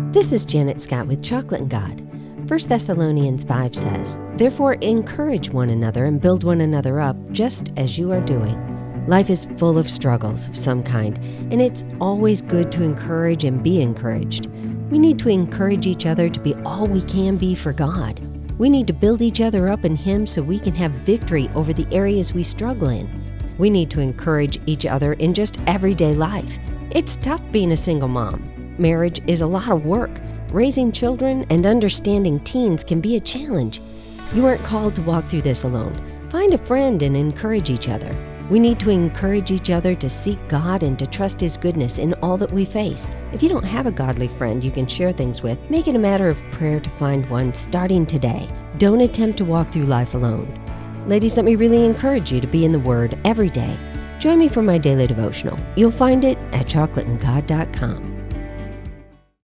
This is Janet Scott with Chocolate and God. 1 Thessalonians 5 says, "Therefore encourage one another and build one another up, just as you are doing." Life is full of struggles of some kind, and it's always good to encourage and be encouraged. We need to encourage each other to be all we can be for God. We need to build each other up in Him so we can have victory over the areas we struggle in. We need to encourage each other in just everyday life. It's tough being a single mom. Marriage is a lot of work. Raising children and understanding teens can be a challenge. You aren't called to walk through this alone. Find a friend and encourage each other. We need to encourage each other to seek God and to trust His goodness in all that we face. If you don't have a godly friend you can share things with, make it a matter of prayer to find one starting today. Don't attempt to walk through life alone. Ladies, let me really encourage you to be in the Word every day. Join me for my daily devotional. You'll find it at chocolateandgod.com.